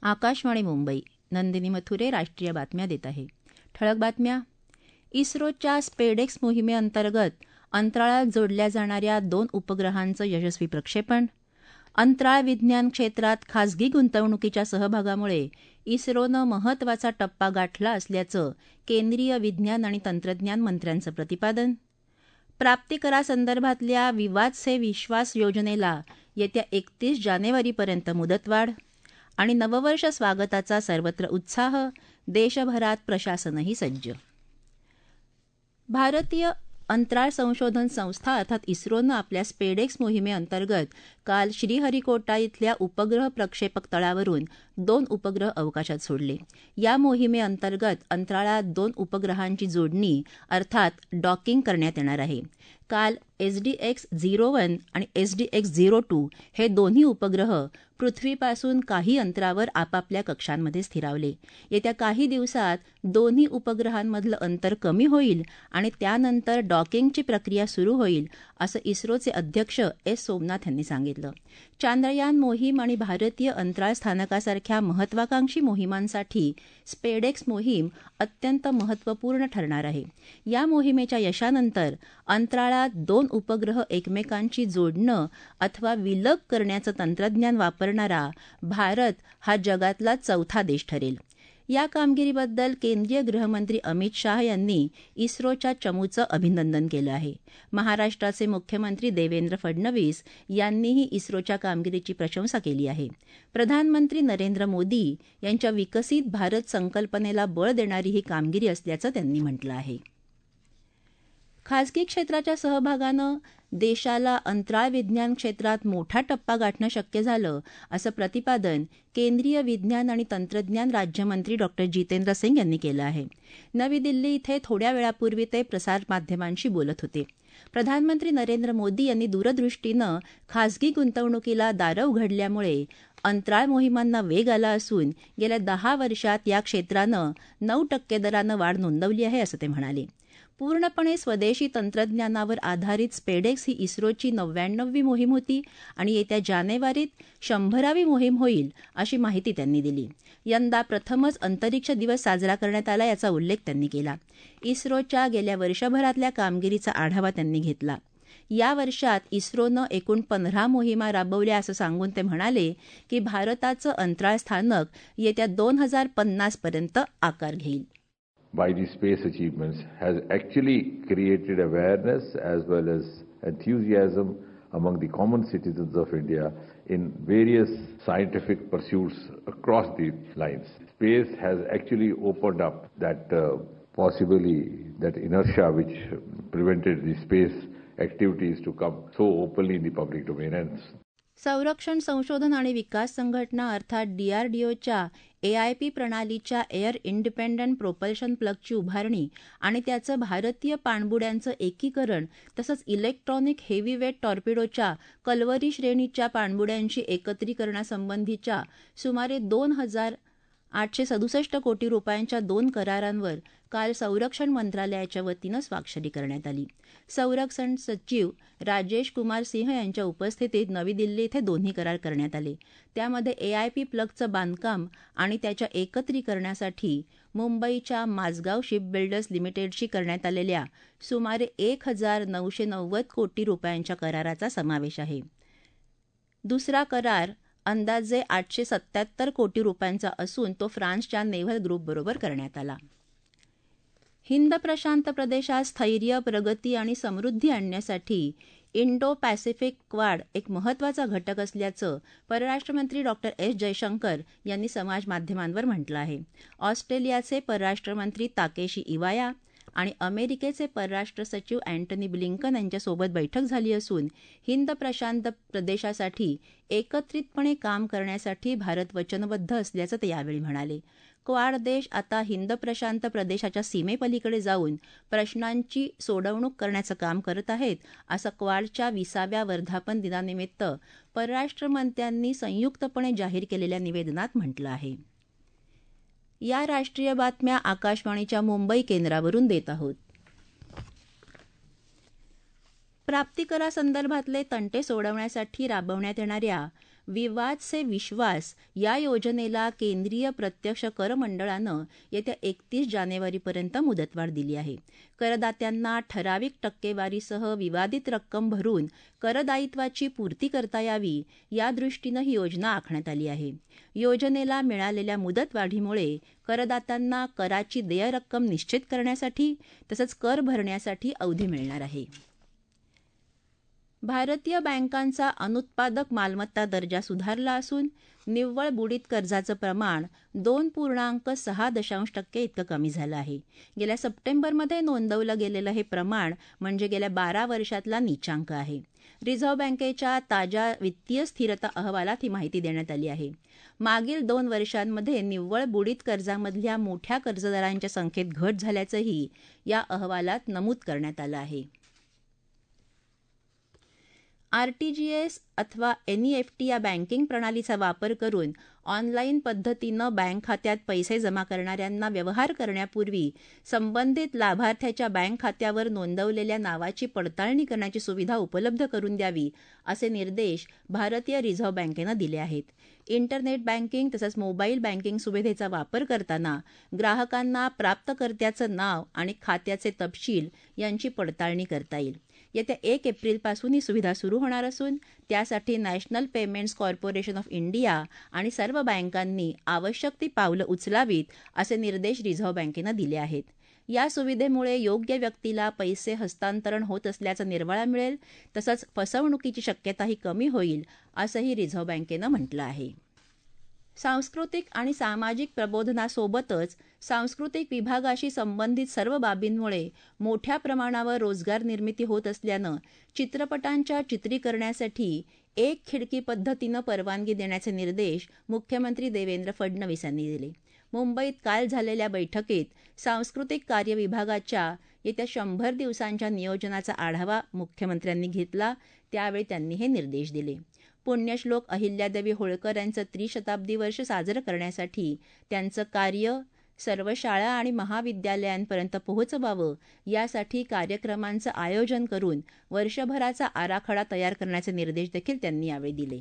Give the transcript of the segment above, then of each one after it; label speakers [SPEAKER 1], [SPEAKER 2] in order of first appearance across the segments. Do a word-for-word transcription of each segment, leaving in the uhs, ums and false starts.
[SPEAKER 1] आकाशवाणी मुंबई. नंदिनी मथुरे राष्ट्रीय बातम्या देत आहे. ठळक बातम्या. इस्रोच्या स्पेडेक्स मोहिमेअंतर्गत अंतराळात जोडल्या जाणाऱ्या दोन उपग्रहांचं यशस्वी प्रक्षेपण. अंतराळ विज्ञान क्षेत्रात खासगी गुंतवणुकीच्या सहभागामुळे इस्रोनं महत्त्वाचा टप्पा गाठला असल्याचं केंद्रीय विज्ञान आणि तंत्रज्ञान मंत्र्यांचं प्रतिपादन. प्राप्तिकरासंदर्भातल्या विवाद से विश्वास योजनेला येत्या एकतीस जानेवारीपर्यंत मुदतवाढ. आणि नववर्ष स्वागताचा सर्वत्र उत्साह, देशभरात प्रशासनही सज्ज. भारतीय अंतराळ संशोधन संस्था अर्थात इस्रोनं आपल्या स्पेडेक्स मोहिमेअंतर्गत काल श्रीहरिकोटा इथल्या उपग्रह प्रक्षेपक तळावरून दोन उपग्रह अवकाशात सोडले. या मोहिमेअंतर्गत अंतराळात दोन उपग्रहांची जोडणी अर्थात डॉकिंग करण्यात येणार आहे. काल S D X zero one आणि S D X zero two हे दोन्ही उपग्रह पृथ्वीपासून काही अंतरावर आपापल्या कक्षांमध्ये स्थिरावले. येत्या काही दिवसात दोन्ही उपग्रहांमधलं अंतर कमी होईल आणि त्यानंतर डॉकिंगची प्रक्रिया सुरू होईल, असं इस्रोचे अध्यक्ष एस सोमनाथ यांनी सांगितलं. चांद्रयान मोहीम आणि भारतीय अंतराळ स्थानकासारख्या महत्वाकांक्षी मोहिमांसाठी स्पेडेक्स मोहीम अत्यंत महत्त्वपूर्ण ठरणार आहे. या मोहिमेच्या यशानंतर अंतराळात दोन उपग्रह एकमेकांची जोडणं अथवा विलग करण्याचं तंत्रज्ञान वापरणारा भारत हा जगातला चौथा देश ठरेल. या कामगिरीबद्दल केंद्रीय गृहमंत्री अमित शाह यांनी इस्रोच्या चमूचं अभिनंदन केलं आहे. महाराष्ट्राचे मुख्यमंत्री देवेंद्र फडणवीस यांनीही इस्रोच्या कामगिरीची प्रशंसा केली आहे. प्रधानमंत्री नरेंद्र मोदी यांच्या विकसित भारत संकल्पनेला बळ देणारी ही कामगिरी असल्याचं त्यांनी म्हटलं आहे. खासगी क्षेत्राच्या सहभागानं देशाला अंतराळ विज्ञान क्षेत्रात मोठा टप्पा गाठणं शक्य झालं, असं प्रतिपादन केंद्रीय विज्ञान आणि तंत्रज्ञान राज्यमंत्री डॉक्टर जितेंद्र सिंग यांनी केलं आहे. नवी दिल्ली इथे थोड्या वेळापूर्वी ते प्रसारमाध्यमांशी बोलत होते. प्रधानमंत्री नरेंद्र मोदी यांनी दूरदृष्टीनं खासगी गुंतवणुकीला दारं उघडल्यामुळे अंतराळ मोहिमांना वेग आला असून गेल्या दहा वर्षात या क्षेत्रानं नऊ टक्के दरानं वाढ नोंदवली आहे, असं ते म्हणाले. पूर्णपणे स्वदेशी तंत्रज्ञानावर आधारित स्पेडेक्स ही इस्रोची नव्याण्णववी मोहीम होती आणि येत्या जानेवारीत शंभरावी मोहीम होईल, अशी माहिती त्यांनी दिली. यंदा प्रथमच अंतरिक्ष दिवस साजरा करण्यात आला, याचा उल्लेख त्यांनी केला. इस्रोच्या गेल्या वर्षभरातल्या कामगिरीचा आढावा त्यांनी घेतला. या वर्षात इस्रोनं एकूण पंधरा मोहिमा राबवल्या असं सांगून ते म्हणाले की भारताचं अंतराळ स्थानक येत्या दोन हजार पन्नासपर्यंत आकार घेईल.
[SPEAKER 2] By these space achievements has actually created awareness as well as enthusiasm among the common citizens of India in various scientific pursuits across the lines. Space has actually opened up that uh, possibly that inertia which prevented the space activities to come so openly in the public domain. And
[SPEAKER 1] संरक्षण संशोधन आणि विकास संघटना अर्थात डीआरडीओच्या एआयपी प्रणालीच्या air independent propulsion प्लगची उभारणी आणि त्याचं भारतीय पाणबुड्यांचं एकीकरण तसंच इलेक्ट्रॉनिक हेवीवेट टॉर्पिडोच्या कल्वरी श्रेणीच्या पाणबुड्यांशी एकत्रीकरणासंबंधीच्या सुमारे दोन हजार आठशे सदुसष्ट कोटी रुपयांच्या दोन करारांवर काल संरक्षण मंत्रालयाच्या वतीनं स्वाक्षरी करण्यात आली. संरक्षण सचिव राजेश कुमार सिंह यांच्या उपस्थितीत नवी दिल्ली इथे दोन्ही करार करण्यात आले. त्यामध्ये एआयपी प्लगचं बांधकाम आणि त्याच्या एकत्रीकरणासाठी मुंबईच्या माझगाव शिपबिल्डर्स लिमिटेडशी करण्यात आलेल्या सुमारे एक हजार नऊशे नव्वद कोटी रुपयांच्या कराराचा समावेश आहे. दुसरा करार अंदाजे आठशे सत्याहत्तर कोटी रुपयांचा असून तो फ्रान्सच्या नेव्हल ग्रुपबरोबर करण्यात आला. हिंद प्रशांत प्रदेशात स्थैर्य, प्रगती आणि समृद्धी आणण्यासाठी इंडो पॅसिफिक क्वाड एक महत्त्वाचा घटक असल्याचं परराष्ट्रमंत्री डॉक्टर एस जयशंकर यांनी समाजमाध्यमांवर म्हटलं आहे. ऑस्ट्रेलियाचे परराष्ट्रमंत्री ताकेशी इवाया आणि अमेरिकेचे परराष्ट्र सचिव अँटनी ब्लिंकन यांच्यासोबत बैठक झाली असून हिंद प्रशांत प्रदेशासाठी एकत्रितपणे काम करण्यासाठी भारत वचनबद्ध असल्याचं ते यावेळी म्हणाले. क्वाड देश आता हिंद प्रशांत प्रदेशाच्या सीमेपलीकडे जाऊन प्रश्नांची सोडवणूक करण्याचं काम करत आहेत, असं क्वाडच्या विसाव्या वर्धापन दिनानिमित्त परराष्ट्रमंत्र्यांनी संयुक्तपणे जाहीर केलेल्या निवेदनात म्हटलं आहे. या राष्ट्रीय बातम्या आकाशवाणीच्या मुंबई केंद्रावरून देत आहोत. प्राप्तिकरासंदर्भातले तंटे सोडवण्यासाठी राबवण्यात येणाऱ्या विवाद से विश्वास या योजनेला केंद्रीय प्रत्यक्ष कर मंडळानं येत्या एकतीस जानेवारीपर्यंत मुदतवाढ दिली आहे. करदात्यांना ठराविक टक्केवारीसह विवादित रक्कम भरून करदायित्वाची पूर्ती करता यावी यादृष्टीनं ही योजना आखण्यात आली आहे. योजनेला मिळालेल्या मुदतवाढीमुळे करदात्यांना कराची देय रक्कम निश्चित करण्यासाठी तसंच कर भरण्यासाठी अवधी मिळणार आहे. भारतीय बँकांचा अनुत्पादक मालमत्ता दर्जा सुधारला असून निव्वळ बुडीत कर्जाचं प्रमाण दोन पूर्णांक सहा दशांश टक्के इतकं कमी झालं आहे. गेल्या सप्टेंबरमध्ये नोंदवलं गेलेलं हे प्रमाण म्हणजे गेल्या बारा वर्षातला नीचांक आहे. रिझर्व्ह बँकेच्या ताज्या वित्तीय स्थिरता अहवालात ही माहिती देण्यात आली आहे. मागील दोन वर्षांमध्ये निव्वळ बुडीत कर्जामधल्या मोठ्या कर्जदारांच्या संख्येत घट झाल्याचंही या अहवालात नमूद करण्यात आलं आहे. आरटीजीएस अथवा एनईएफटी या बँकिंग प्रणालीचा वापर करून ऑनलाईन पद्धतीनं बँक खात्यात पैसे जमा करणाऱ्यांना व्यवहार करण्यापूर्वी संबंधित लाभार्थ्याच्या बँक खात्यावर नोंदवलेल्या नावाची पडताळणी करण्याची सुविधा उपलब्ध करून द्यावी असे निर्देश भारतीय रिझर्व्ह बँकेनं दिले आहेत. इंटरनेट बँकिंग तसंच मोबाईल बँकिंग सुविधेचा वापर करताना ग्राहकांना प्राप्तकर्त्याचं नाव आणि खात्याचे तपशील यांची पडताळणी करता येईल. येत्या एक एप्रिलपासून ही सुविधा सुरू होणार असून त्यासाठी national payments corporation of India आणि सर्व बँकांनी आवश्यक ती पावलं उचलावीत असे निर्देश रिझर्व्ह बँकेनं दिले आहेत. या सुविधेमुळे योग्य व्यक्तीला पैसे हस्तांतरण होत असल्याचा निर्वाळा मिळेल तसंच फसवणुकीची शक्यताही कमी होईल असंही रिझर्व्ह बँकेनं म्हटलं आहे. सांस्कृतिक आणि सामाजिक प्रबोधनासोबतच सांस्कृतिक विभागाशी संबंधित सर्व बाबींमुळे मोठ्या प्रमाणावर रोजगार निर्मिती होत असल्यानं चित्रपटांच्या चित्रीकरणासाठी एक खिडकी पद्धतीनं परवानगी देण्याचे निर्देश मुख्यमंत्री देवेंद्र फडणवीस यांनी दिले. मुंबईत काल झालेल्या बैठकीत सांस्कृतिक कार्य विभागाच्या येत्या शंभर दिवसांच्या नियोजनाचा आढावा मुख्यमंत्र्यांनी घेतला. त्यावेळी त्यांनी हे निर्देश दिले. पुण्यश्लोक अहिल्यादेवी होळकर यांचं त्रिशताब्दी वर्ष साजरं करण्यासाठी त्यांचं कार्य सर्व शाळा आणि महाविद्यालयांपर्यंत पोहोचवावं यासाठी कार्यक्रमांचं आयोजन करून वर्षभराचा आराखडा तयार करण्याचे निर्देश देखील त्यांनी यावेळी दिले.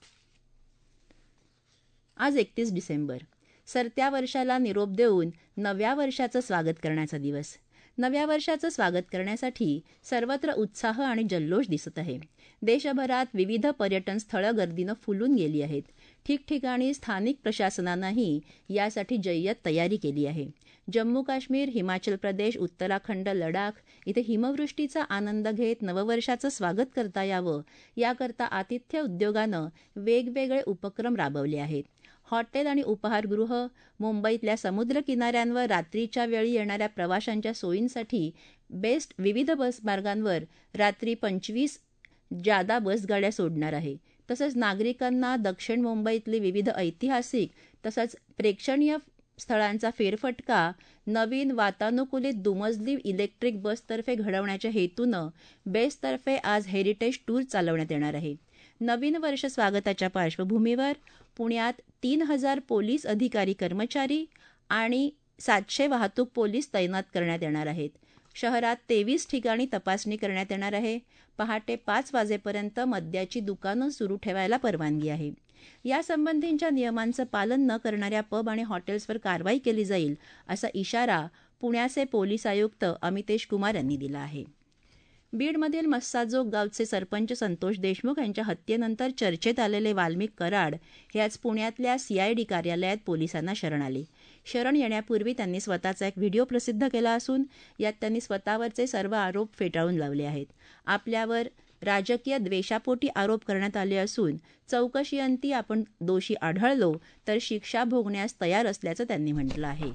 [SPEAKER 1] आज एकतीस डिसेंबर सरत्या वर्षाला निरोप देऊन नव्या वर्षाचं स्वागत करण्याचा दिवस. नव्या वर्षाचं स्वागत करण्यासाठी सर्वत्र उत्साह आणि जल्लोष दिसत आहे. देशभरात विविध पर्यटन स्थळं गर्दीनं फुलून गेली आहेत. ठिकठिकाणी स्थानिक प्रशासनानंही यासाठी जय्यत तयारी केली आहे. जम्मू काश्मीर, हिमाचल प्रदेश, उत्तराखंड, लडाख इथे हिमवृष्टीचा आनंद घेत नववर्षाचं स्वागत करता यावं याकरता आतिथ्य उद्योगानं वेगवेगळे उपक्रम राबवले आहेत. हॉटेल आणि उपाहारगृह, मुंबईतल्या समुद्र किनाऱ्यांवर रात्रीच्या वेळी येणाऱ्या प्रवाशांच्या सोयींसाठी बेस्ट विविध बस मार्गांवर रात्री पंचवीस जादा बसगाड्या सोडणार आहे. तसंच नागरिकांना दक्षिण मुंबईतली विविध ऐतिहासिक तसंच प्रेक्षणीय स्थळांचा फेरफटका नवीन वातानुकूलित दुमजली इलेक्ट्रिक बसतर्फे घडवण्याच्या हेतूनं बेस्टतर्फे आज हेरिटेज टूर चालवण्यात येणार आहे. नवीन वर्ष स्वागताच्या पार्श्वभूमीवर पुण्यात तीन हजार पोलीस अधिकारी कर्मचारी आणि सातशे वाहतूक पोलीस तैनात करण्यात येणार आहेत. शहरात तेवीस ठिकाणी तपासणी करण्यात येणार आहे. पहाटे पाच वाजेपर्यंत मद्याची दुकानं सुरू ठेवायला परवानगी आहे. यासंबंधीच्या नियमांचं पालन न करणाऱ्या पब आणि हॉटेल्सवर कारवाई केली जाईल असा इशारा पुण्याचे पोलीस आयुक्त अमितेश कुमार यांनी दिला आहे. बीडमधील मस्साजोग गावचे सरपंच संतोष देशमुख यांच्या हत्येनंतर चर्चेत आलेले वाल्मिक कराड हे आज पुण्यातल्या सीआयडी कार्यालयात पोलिसांना शरण आले. शरण येण्यापूर्वी त्यांनी स्वतःचा एक व्हिडिओ प्रसिद्ध केला असून यात त्यांनी स्वतःवरचे सर्व आरोप फेटाळून लावले आहेत. आपल्यावर राजकीय द्वेषापोटी आरोप करण्यात आले असून चौकशीअंती आपण दोषी आढळलो तर शिक्षा भोगण्यास तयार असल्याचं त्यांनी म्हटलं आहे.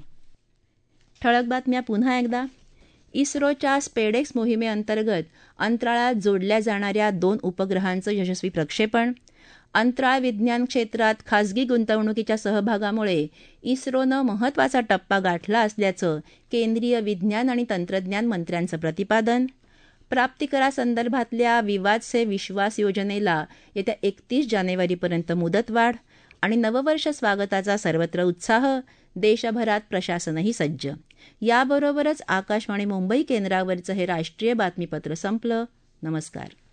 [SPEAKER 1] ठळक बातम्या पुन्हा एकदा. इस्रोच्या स्पेडेक्स मोहिमेअंतर्गत अंतराळात जोडल्या जाणाऱ्या दोन उपग्रहांचं यशस्वी प्रक्षेपण. अंतराळ विज्ञान क्षेत्रात खासगी गुंतवणुकीच्या सहभागामुळे इस्रोनं महत्त्वाचा टप्पा गाठला असल्याचं केंद्रीय विज्ञान आणि तंत्रज्ञान मंत्र्यांचं प्रतिपादन. प्राप्तिकरासंदर्भातल्या विवाद से विश्वास योजनेला येत्या एकतीस जानेवारीपर्यंत मुदतवाढ आणि नववर्ष स्वागताचा सर्वत्र उत्साह. देशभरात प्रशासनही सज्ज. याबरोबरच आकाशवाणी मुंबई केंद्रावरचं हे राष्ट्रीय बातमीपत्र संपलं. नमस्कार.